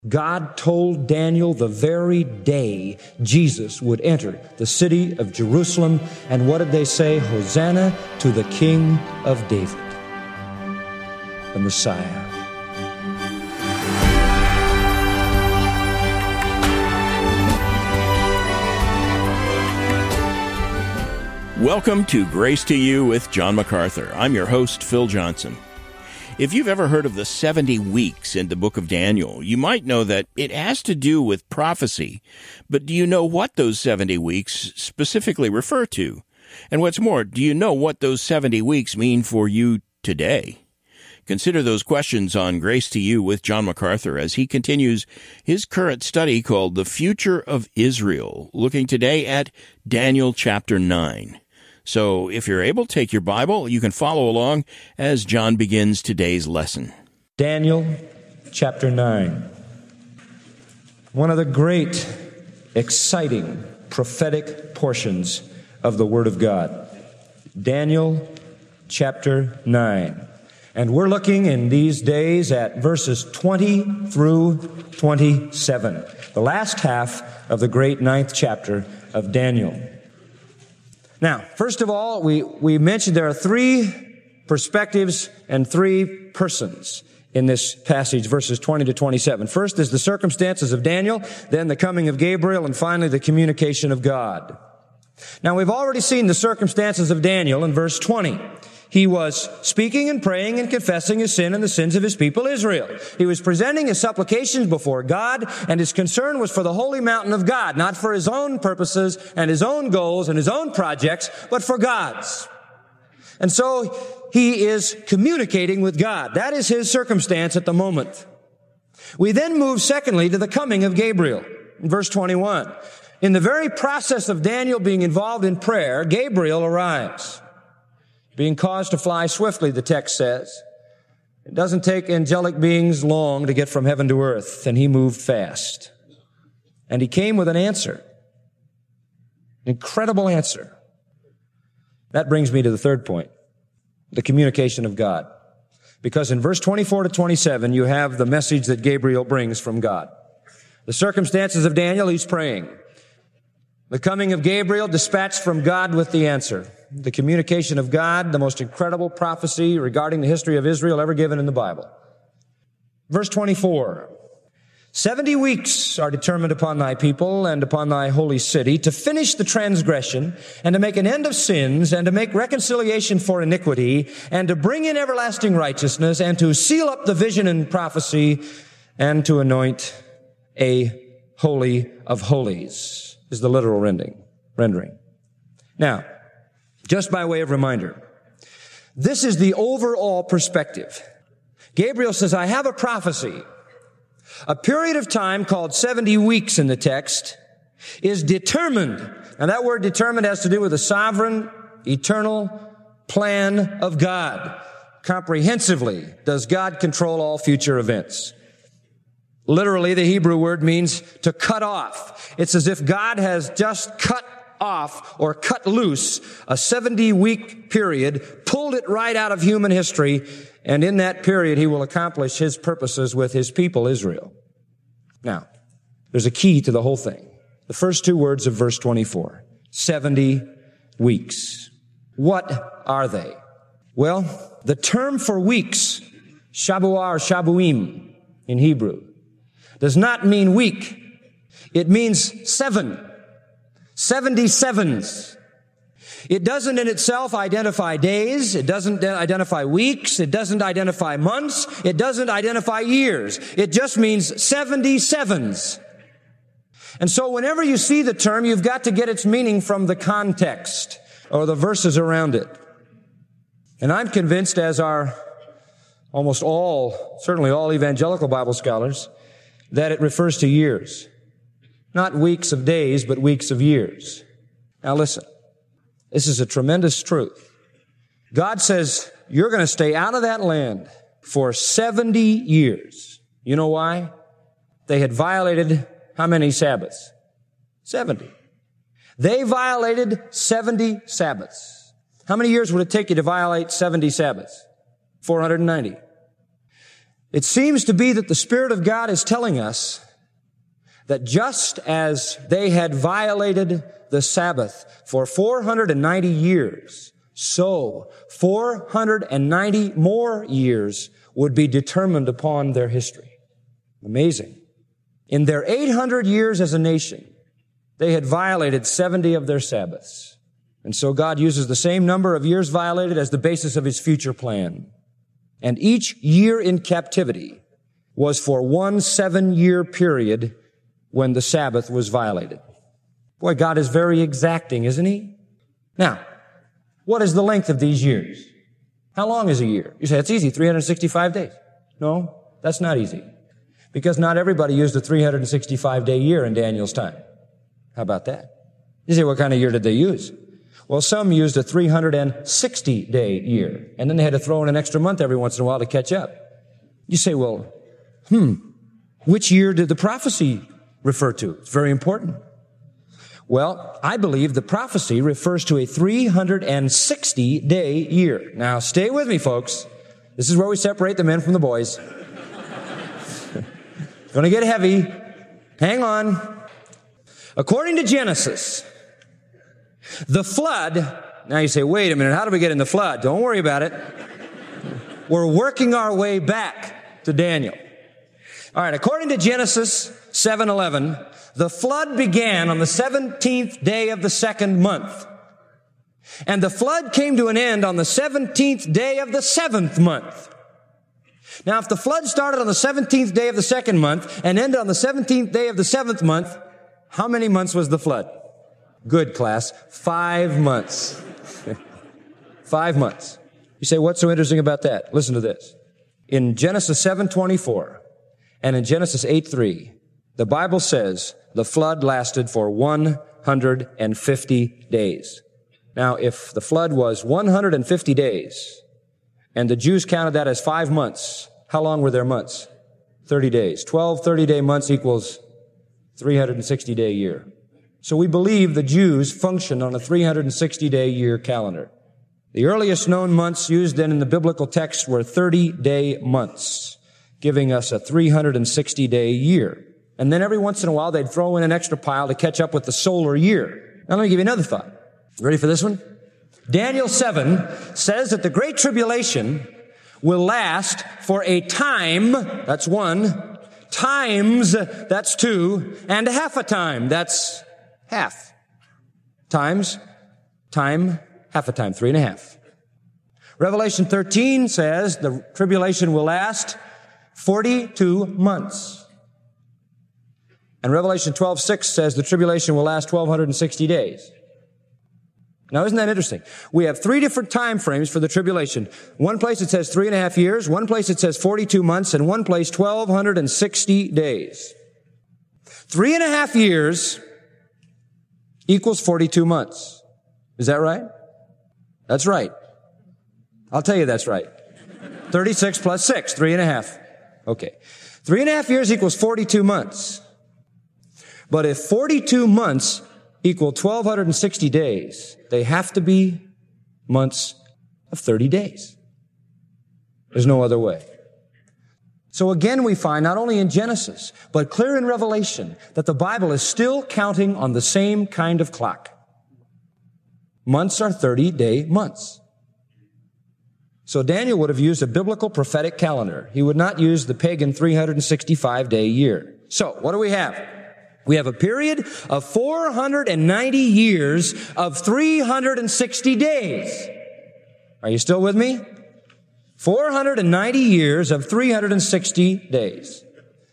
God told Daniel the very day Jesus would enter the city of Jerusalem. And what did they say? Hosanna to the King of David, the Messiah. Welcome to Grace to You with John MacArthur. I'm your host, Phil Johnson. If you've ever heard of the 70 weeks in the book of Daniel, you might know that it has to do with prophecy. But do you know what those 70 weeks specifically refer to? And what's more, do you know what those 70 weeks mean for you today? Consider those questions on Grace to You with John MacArthur as he continues his current study called The Future of Israel, looking today at Daniel chapter 9. So if you're able, take your Bible. You can follow along as John begins today's lesson. Daniel chapter 9. One of the great, exciting, prophetic portions of the Word of God. Daniel chapter 9. And we're looking in these days at verses 20 through 27, the last half of the great 9th chapter of Daniel. Now, first of all, we mentioned there are three perspectives and three persons in this passage, verses 20 to 27. First is the circumstances of Daniel, then the coming of Gabriel, and finally the communication of God. Now, we've already seen the circumstances of Daniel in verse 20. He was speaking and praying and confessing his sin and the sins of his people Israel. He was presenting his supplications before God, and his concern was for the holy mountain of God, not for his own purposes and his own goals and his own projects, but for God's. And so he is communicating with God. That is his circumstance at the moment. We then move secondly to the coming of Gabriel in verse 21. In the very process of Daniel being involved in prayer, Gabriel arrives. Being caused to fly swiftly, the text says. It doesn't take angelic beings long to get from heaven to earth, and he moved fast. And he came with an answer. An incredible answer. That brings me to the third point, the communication of God. Because in verse 24 to 27, you have the message that Gabriel brings from God. The circumstances of Daniel, he's praying. The coming of Gabriel, dispatched from God with the answer. The communication of God, the most incredible prophecy regarding the history of Israel ever given in the Bible. Verse 24. 70 weeks are determined upon thy people and upon thy holy city to finish the transgression and to make an end of sins and to make reconciliation for iniquity and to bring in everlasting righteousness and to seal up the vision and prophecy and to anoint a holy of holies is the literal rendering. Now, just by way of reminder, this is the overall perspective. Gabriel says, I have a prophecy. A period of time called 70 weeks in the text is determined. And that word determined has to do with the sovereign, eternal plan of God. Comprehensively, does God control all future events? Literally, the Hebrew word means to cut off. It's as if God has just cut off or cut loose a 70-week period, pulled it right out of human history, and in that period he will accomplish his purposes with his people Israel. Now, there's a key to the whole thing. The first two words of verse 24, 70 weeks. What are they? Well, the term for weeks, shabuah or shabuim in Hebrew, does not mean week. It means 7. 77s. It doesn't in itself identify days. It doesn't identify weeks. It doesn't identify months. It doesn't identify years. It just means 77s. And so whenever you see the term, you've got to get its meaning from the context or the verses around it. And I'm convinced, as are almost all, certainly all evangelical Bible scholars, that it refers to years. Not weeks of days, but weeks of years. Now listen, this is a tremendous truth. God says, you're going to stay out of that land for 70 years. You know why? They had violated how many Sabbaths? 70. They violated 70 Sabbaths. How many years would it take you to violate 70 Sabbaths? 490. It seems to be that the Spirit of God is telling us that just as they had violated the Sabbath for 490 years, so 490 more years would be determined upon their history. Amazing. In their 800 years as a nation, they had violated 70 of their Sabbaths. And so God uses the same number of years violated as the basis of His future plan. And each year in captivity was for one 7-year period when the Sabbath was violated. Boy, God is very exacting, isn't He? Now, what is the length of these years? How long is a year? You say, it's easy, 365 days. No, that's not easy. Because not everybody used a 365-day year in Daniel's time. How about that? You say, what kind of year did they use? Well, some used a 360-day year, and then they had to throw in an extra month every once in a while to catch up. You say, well, which year did the prophecy refer to? It's very important. Well, I believe the prophecy refers to a 360-day year. Now, stay with me, folks. This is where we separate the men from the boys. It's going to get heavy. Hang on. According to Genesis, the flood, now you say, wait a minute, how did we get in the flood? Don't worry about it. We're working our way back to Daniel. All right, according to Genesis 7:11, the flood began on the 17th day of the second month. And the flood came to an end on the 17th day of the 7th month. Now, if the flood started on the 17th day of the second month and ended on the 17th day of the 7th month, how many months was the flood? Good, class. 5 months. 5 months. You say, what's so interesting about that? Listen to this. In Genesis 7:24 and in Genesis 8:3, the Bible says the flood lasted for 150 days. Now, if the flood was 150 days, and the Jews counted that as 5 months, how long were their months? 30 days. 12 30-day months equals 360-day year. So we believe the Jews functioned on a 360-day year calendar. The earliest known months used then in the biblical text were 30-day months, giving us a 360-day year. And then every once in a while, they'd throw in an extra pile to catch up with the solar year. Now, let me give you another thought. Ready for this one? Daniel 7 says that the Great Tribulation will last for a time, that's 1, times, that's 2, and half a time, that's half. Times, time, half a time, 3.5. Revelation 13 says the tribulation will last 42 months. And Revelation 12:6 says the tribulation will last 1,260 days. Now, isn't that interesting? We have 3 different time frames for the tribulation. One place it says 3.5 years, one place it says 42 months, and one place 1,260 days. 3.5 years equals 42 months. Is that right? That's right. I'll tell you that's right. 36 plus 6, 3.5. Okay. 3.5 years equals 42 months. But if 42 months equal 1,260 days, they have to be months of 30 days. There's no other way. So again, we find not only in Genesis, but clear in Revelation, that the Bible is still counting on the same kind of clock. Months are 30-day months. So Daniel would have used a biblical prophetic calendar. He would not use the pagan 365-day year. So what do we have? We have a period of 490 years of 360 days. Are you still with me? 490 years of 360 days.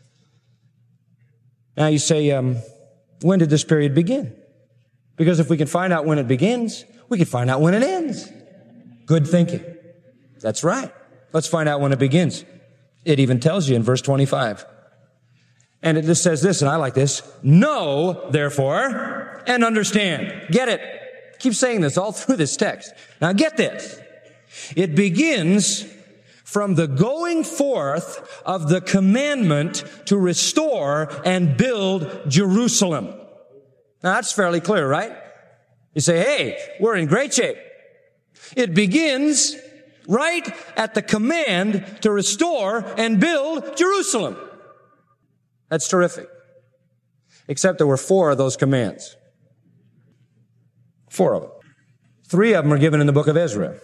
Now you say, when did this period begin? Because if we can find out when it begins, we can find out when it ends. Good thinking. That's right. Let's find out when it begins. It even tells you in verse 25. And it just says this, and I like this. Know, therefore, and understand. Get it. Keep saying this all through this text. Now get this. It begins from the going forth of the commandment to restore and build Jerusalem. Now that's fairly clear, right? You say, hey, we're in great shape. It begins right at the command to restore and build Jerusalem. That's terrific. Except there were 4 of those commands. 4 of them. 3 of them are given in the book of Ezra.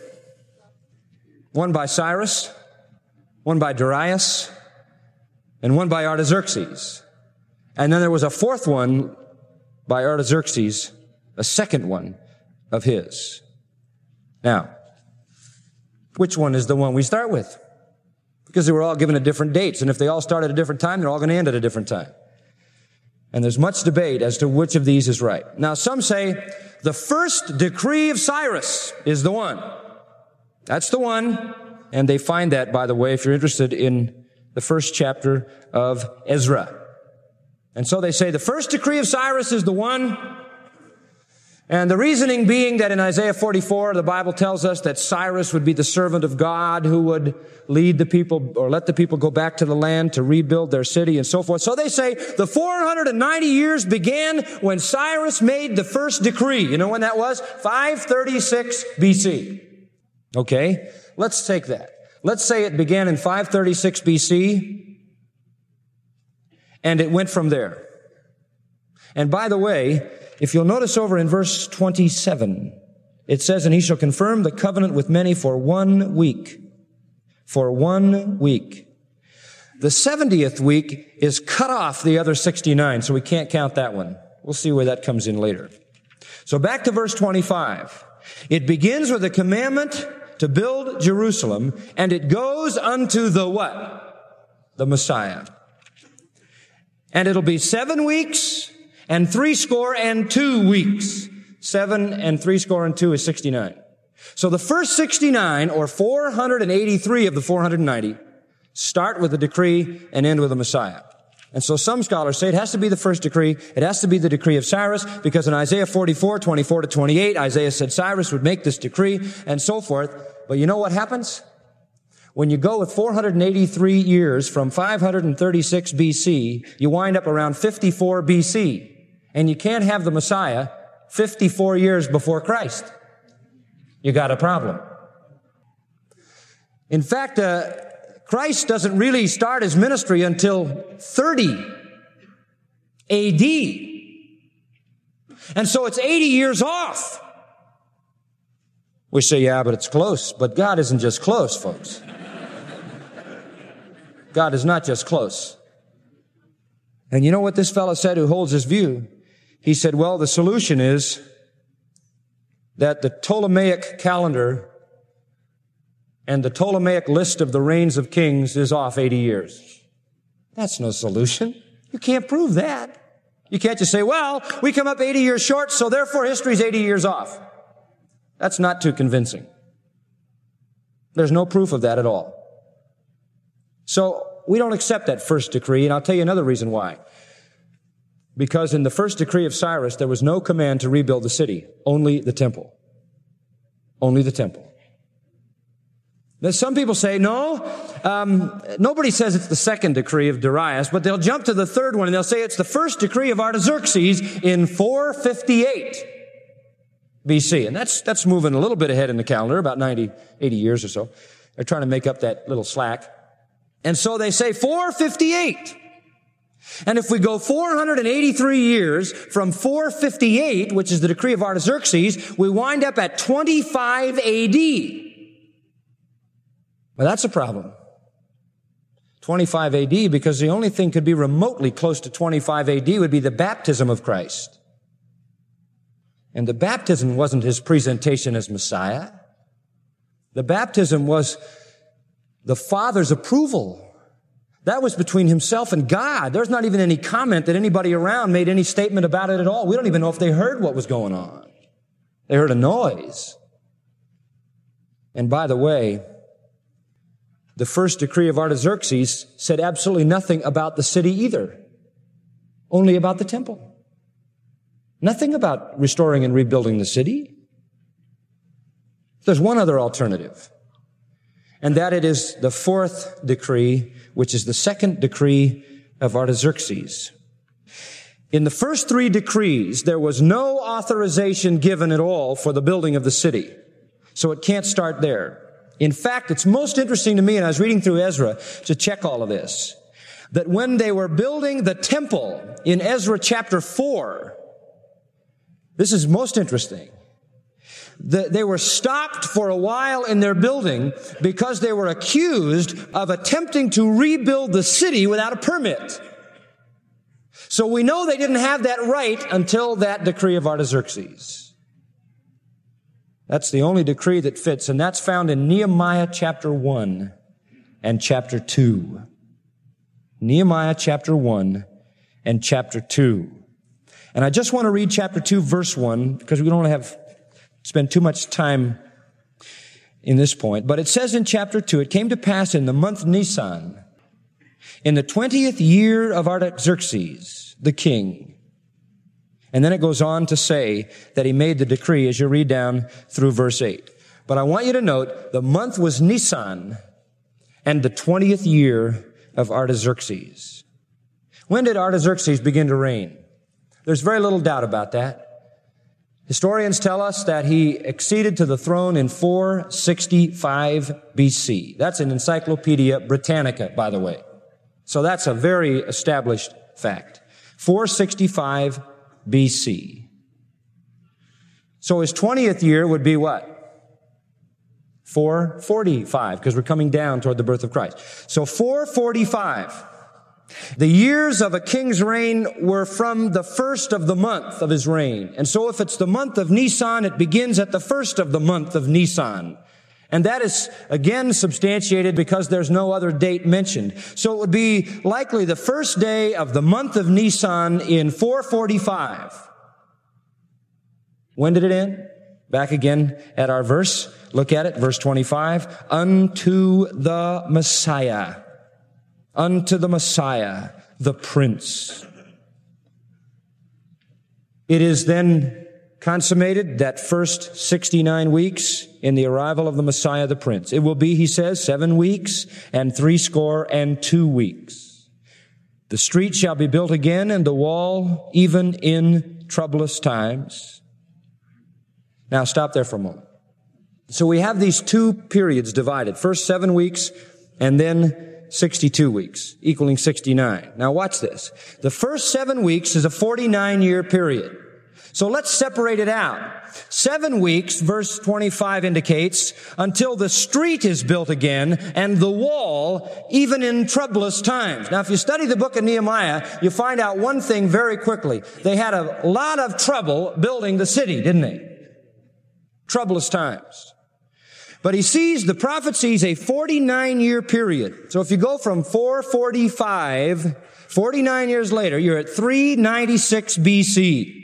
1 by Cyrus, 1 by Darius, and 1 by Artaxerxes. And then there was a 4th one by Artaxerxes, a 2nd one of his. Now, which one is the one we start with? Because they were all given at different dates, and if they all start at a different time, they're all going to end at a different time. And there's much debate as to which of these is right. Now, some say the first decree of Cyrus is the one. That's the one. And they find that, by the way, if you're interested in the first chapter of Ezra. And so they say the first decree of Cyrus is the one. And the reasoning being that in Isaiah 44, the Bible tells us that Cyrus would be the servant of God who would lead the people or let the people go back to the land to rebuild their city and so forth. So they say the 490 years began when Cyrus made the first decree. You know when that was? 536 BC. Okay, let's take that. Let's say it began in 536 BC and it went from there. And by the way, if you'll notice over in verse 27, it says, and he shall confirm the covenant with many for 1 week. For 1 week. The 70th week is cut off the other 69, so we can't count that one. We'll see where that comes in later. So back to verse 25. It begins with a commandment to build Jerusalem, and it goes unto the what? The Messiah. And it'll be 7 weeks, and 62 weeks. 7 and 62 is 69. So the first 69, or 483 of the 490, start with a decree and end with a Messiah. And so some scholars say it has to be the first decree. It has to be the decree of Cyrus, because in Isaiah 44, 24 to 28, Isaiah said Cyrus would make this decree, and so forth. But you know what happens? When you go with 483 years from 536 BC, you wind up around 54 BC. And you can't have the Messiah 54 years before Christ. You got a problem. In fact, Christ doesn't really start his ministry until 30 AD. And so it's 80 years off. We say, yeah, but it's close. But God isn't just close, folks. God is not just close. And you know what this fellow said who holds his view? He said, well, the solution is that the Ptolemaic calendar and the Ptolemaic list of the reigns of kings is off 80 years. That's no solution. You can't prove that. You can't just say, well, we come up 80 years short, so therefore history's 80 years off. That's not too convincing. There's no proof of that at all. So we don't accept that first decree, and I'll tell you another reason why. Because in the first decree of Cyrus, there was no command to rebuild the city, only the temple. Only the temple. Now, some people say, no, nobody says it's the second decree of Darius, but they'll jump to the third one and they'll say it's the first decree of Artaxerxes in 458 BC. And that's moving a little bit ahead in the calendar, about 80 years or so. They're trying to make up that little slack. And so they say 458. And if we go 483 years from 458, which is the decree of Artaxerxes, we wind up at 25 AD. Well, that's a problem. 25 AD, because the only thing could be remotely close to 25 AD would be the baptism of Christ. And the baptism wasn't his presentation as Messiah. The baptism was the Father's approval. That was between himself and God. There's not even any comment that anybody around made any statement about it at all. We don't even know if they heard what was going on. They heard a noise. And by the way, the first decree of Artaxerxes said absolutely nothing about the city either. Only about the temple. Nothing about restoring and rebuilding the city. There's one other alternative. And that it is the fourth decree, which is the second decree of Artaxerxes. In the first 3 decrees, there was no authorization given at all for the building of the city. So it can't start there. In fact, it's most interesting to me, and I was reading through Ezra to check all of this, that when they were building the temple in Ezra chapter 4, this is most interesting. They were stopped for a while in their building because they were accused of attempting to rebuild the city without a permit. So we know they didn't have that right until that decree of Artaxerxes. That's the only decree that fits, and that's found in Nehemiah chapter 1 and chapter 2. Nehemiah chapter 1 and chapter 2. And I just want to read chapter 2, verse 1, because we don't have spend too much time in this point. But it says in chapter 2, it came to pass in the month Nisan, in the 20th year of Artaxerxes, the king. And then it goes on to say that he made the decree as you read down through verse 8. But I want you to note the month was Nisan and the 20th year of Artaxerxes. When did Artaxerxes begin to reign? There's very little doubt about that. Historians tell us that he acceded to the throne in 465 BC. That's in Encyclopedia Britannica, by the way. So that's a very established fact. 465 BC. So his 20th year would be what? 445, because we're coming down toward the birth of Christ. So 445. The years of a king's reign were from the first of the month of his reign. And so if it's the month of Nisan, it begins at the first of the month of Nisan. And that is, again, substantiated because there's no other date mentioned. So it would be likely the first day of the month of Nisan in 445. When did it end? Back again at our verse. Look at it, verse 25. Unto the Messiah. Unto the Messiah, the Prince. It is then consummated, that first 69 weeks in the arrival of the Messiah, the Prince. It will be, he says, 7 weeks and 62 weeks. The street shall be built again and the wall even in troublous times. Now stop there for a moment. So we have these two periods divided. First 7 weeks and then 62 weeks, equaling 69. Now watch this. The first 7 weeks is a 49-year period. So let's separate it out. 7 weeks, verse 25 indicates, until the street is built again and the wall, even in troublous times. Now if you study the book of Nehemiah, you find out one thing very quickly. They had a lot of trouble building the city, didn't they? Troublous times. But the prophet sees a 49-year period. So if you go from 445, 49 years later, you're at 396 BC.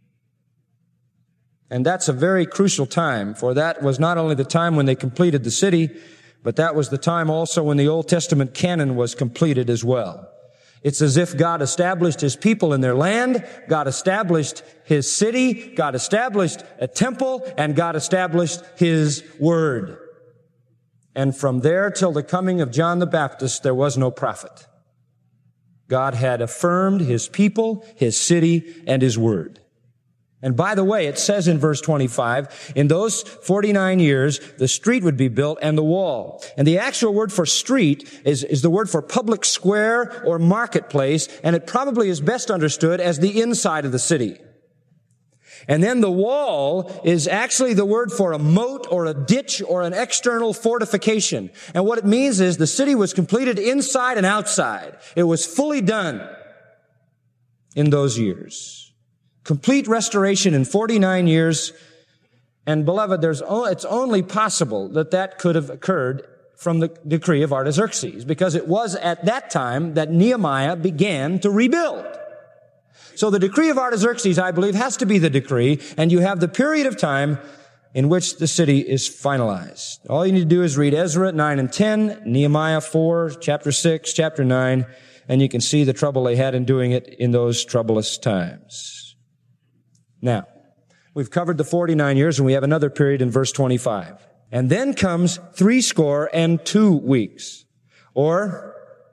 And that's a very crucial time, for that was not only the time when they completed the city, but that was the time also when the Old Testament canon was completed as well. It's as if God established his people in their land, God established his city, God established a temple, and God established his word. And from there till the coming of John the Baptist, there was no prophet. God had affirmed his people, his city, and his word. And by the way, it says in verse 25, in those 49 years, the street would be built and the wall. And the actual word for street is the word for public square or marketplace, and it probably is best understood as the inside of the city. And then the wall is actually the word for a moat or a ditch or an external fortification. And what it means is the city was completed inside and outside. It was fully done in those years. Complete restoration in 49 years. And beloved, it's only possible that could have occurred from the decree of Artaxerxes, because it was at that time that Nehemiah began to rebuild. So the decree of Artaxerxes, I believe, has to be the decree, and you have the period of time in which the city is finalized. All you need to do is read Ezra 9 and 10, Nehemiah 4, chapter 6, chapter 9, and you can see the trouble they had in doing it in those troublous times. Now, we've covered the 49 years, and we have another period in verse 25. And then comes 62 weeks, or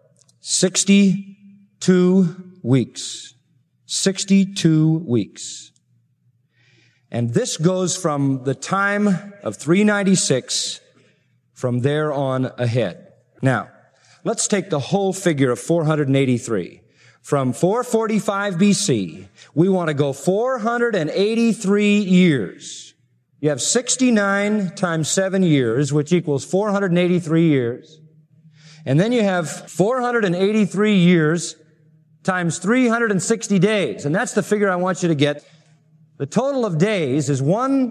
62 weeks. 62 weeks. And this goes from the time of 396 from there on ahead. Now, let's take the whole figure of 483. From 445 BC, we want to go 483 years. You have 69 times 7 years, which equals 483 years. And then you have 483 years times 360 days. And that's the figure I want you to get. The total of days is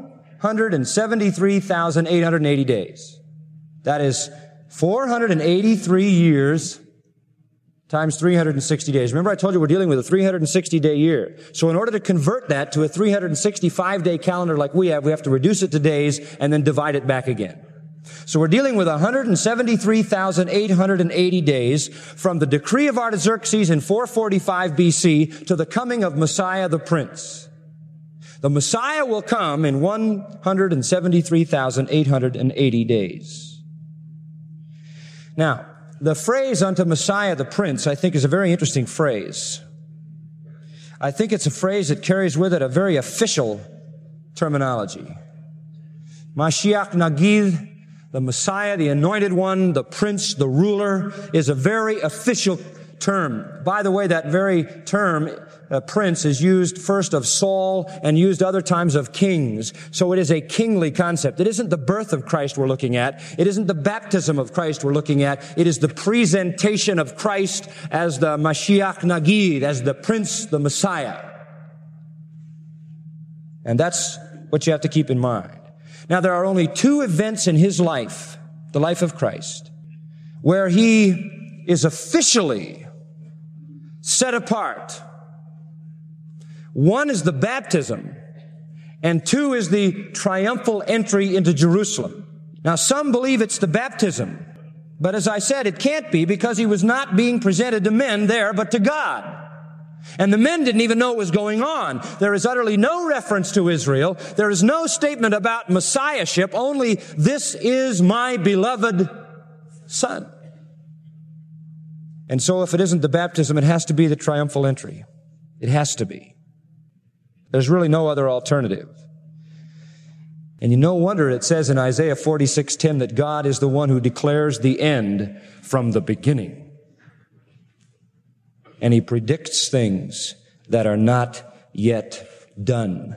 173,880 days. That is 483 years times 360 days. Remember I told you we're dealing with a 360-day year. So in order to convert that to a 365-day calendar like we have to reduce it to days and then divide it back again. So we're dealing with 173,880 days from the decree of Artaxerxes in 445 BC to the coming of Messiah the Prince. The Messiah will come in 173,880 days. Now, the phrase unto Messiah the Prince, I think, is a very interesting phrase. I think it's a phrase that carries with it a very official terminology. Mashiach Nagid, the Messiah, the Anointed One, the Prince, the Ruler, is a very official term. By the way, that very term, Prince, is used first of Saul and used other times of kings. So it is a kingly concept. It isn't the birth of Christ we're looking at. It isn't the baptism of Christ we're looking at. It is the presentation of Christ as the Mashiach Nagid, as the Prince, the Messiah. And that's what you have to keep in mind. Now, there are only 2 events in his life, the life of Christ, where he is officially set apart. One is the baptism, and 2 is the triumphal entry into Jerusalem. Now, some believe it's the baptism, but as I said, it can't be because he was not being presented to men there, but to God. And the men didn't even know what was going on. There is utterly no reference to Israel. There is no statement about messiahship, only, "This is my beloved Son." And so if it isn't the baptism, it has to be the triumphal entry. It has to be. There's really no other alternative. And no wonder it says in Isaiah 46:10 that God is the one who declares the end from the beginning. And he predicts things that are not yet done.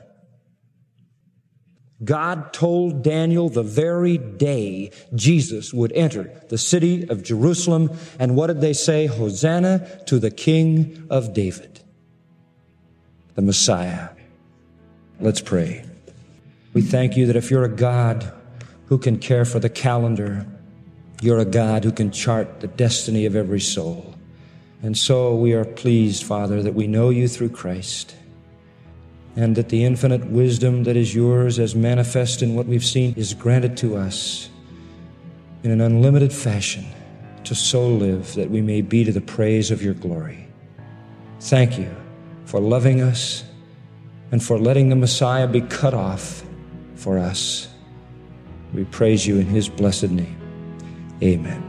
God told Daniel the very day Jesus would enter the city of Jerusalem. And what did they say? Hosanna to the King of David, the Messiah. Let's pray. We thank you that if you're a God who can care for the calendar, you're a God who can chart the destiny of every soul. And so we are pleased, Father, that we know you through Christ, and that the infinite wisdom that is yours as manifest in what we've seen is granted to us in an unlimited fashion to so live that we may be to the praise of your glory. Thank you for loving us and for letting the Messiah be cut off for us. We praise you in his blessed name. Amen.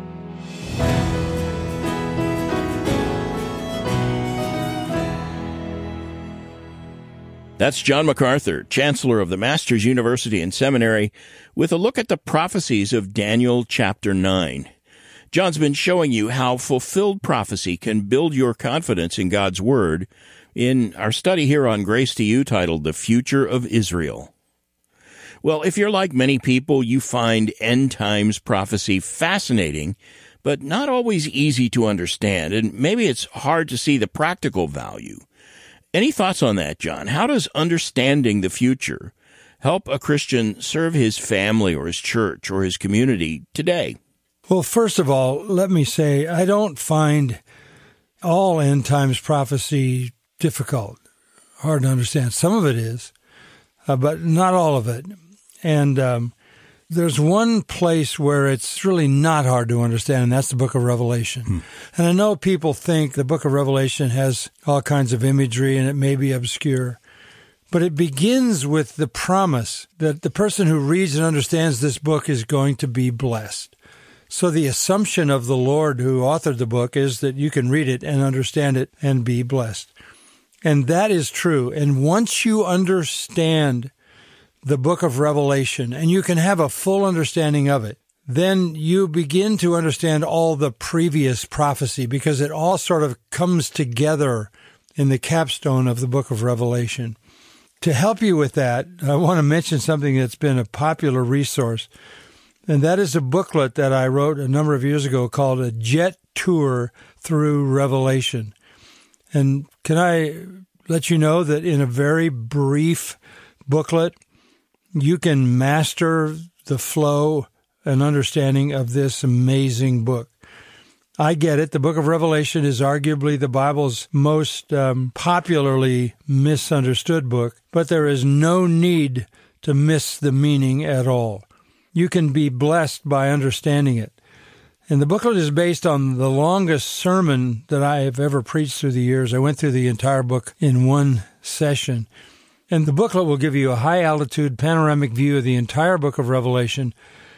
That's John MacArthur, Chancellor of the Masters University and Seminary, with a look at the prophecies of Daniel chapter 9. John's been showing you how fulfilled prophecy can build your confidence in God's Word in our study here on Grace to You titled The Future of Israel. Well, if you're like many people, you find end times prophecy fascinating, but not always easy to understand, and maybe it's hard to see the practical value. Any thoughts on that, John? How does understanding the future help a Christian serve his family or his church or his community today? Well, first of all, let me say I don't find all end times prophecy difficult, hard to understand. Some of it is, but not all of it. And there's one place where it's really not hard to understand, and that's the book of Revelation. And I know people think the book of Revelation has all kinds of imagery and it may be obscure, but it begins with the promise that the person who reads and understands this book is going to be blessed. So the assumption of the Lord who authored the book is that you can read it and understand it and be blessed. And that is true. And once you understand the book of Revelation, and you can have a full understanding of it, then you begin to understand all the previous prophecy because it all sort of comes together in the capstone of the book of Revelation. To help you with that, I want to mention something that's been a popular resource, and that is a booklet that I wrote a number of years ago called A Jet Tour Through Revelation. And can I let you know that in a very brief booklet, you can master the flow and understanding of this amazing book. I get it. The book of Revelation is arguably the Bible's most popularly misunderstood book, but there is no need to miss the meaning at all. You can be blessed by understanding it. And the booklet is based on the longest sermon that I have ever preached through the years. I went through the entire book in one session. And the booklet will give you a high-altitude panoramic view of the entire book of Revelation.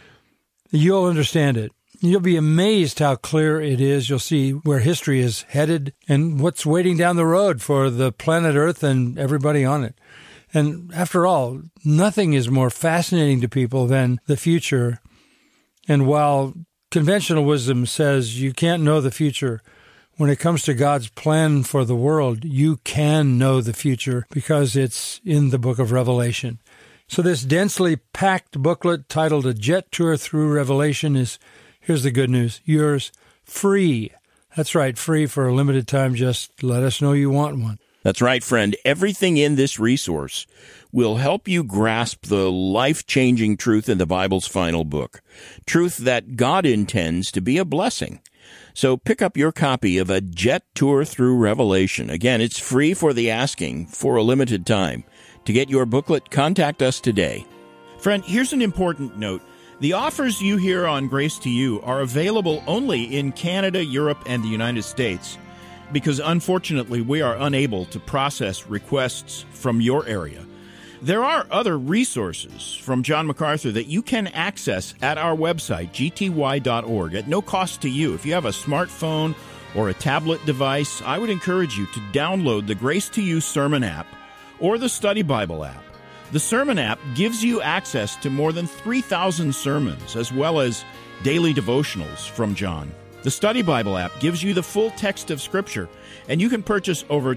You'll understand it. You'll be amazed how clear it is. You'll see where history is headed and what's waiting down the road for the planet Earth and everybody on it. And after all, nothing is more fascinating to people than the future. And while conventional wisdom says you can't know the future, when it comes to God's plan for the world, you can know the future because it's in the book of Revelation. So this densely packed booklet titled A Jet Tour Through Revelation is, here's the good news, yours free. That's right, free for a limited time. Just let us know you want one. That's right, friend. Everything in this resource will help you grasp the life-changing truth in the Bible's final book, truth that God intends to be a blessing. So pick up your copy of A Jet Tour Through Revelation. Again, it's free for the asking for a limited time. To get your booklet, contact us today. Friend, here's an important note. The offers you hear on Grace to You are available only in Canada, Europe, and the United States, because unfortunately we are unable to process requests from your area. There are other resources from John MacArthur that you can access at our website, gty.org, at no cost to you. If you have a smartphone or a tablet device, I would encourage you to download the Grace to You Sermon app or the Study Bible app. The Sermon app gives you access to more than 3,000 sermons, as well as daily devotionals from John. The Study Bible app gives you the full text of Scripture, and you can purchase over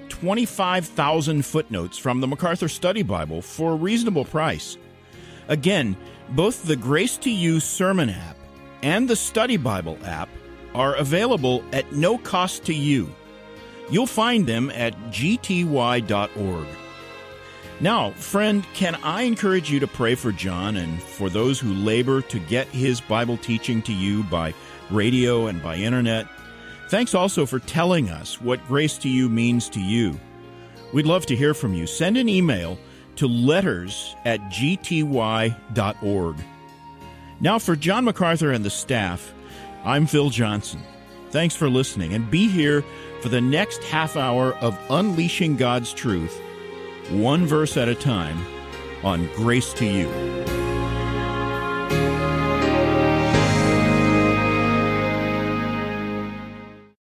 25,000 footnotes from the MacArthur Study Bible for a reasonable price. Again, both the Grace to You Sermon app and the Study Bible app are available at no cost to you. You'll find them at gty.org. Now, friend, can I encourage you to pray for John and for those who labor to get his Bible teaching to you by radio and by internet? Thanks also for telling us what Grace to You means to you. We'd love to hear from you. Send an email to letters@gty.org. Now, for John MacArthur and the staff, I'm Phil Johnson. Thanks for listening, and be here for the next half hour of Unleashing God's Truth, one verse at a time, on Grace to You.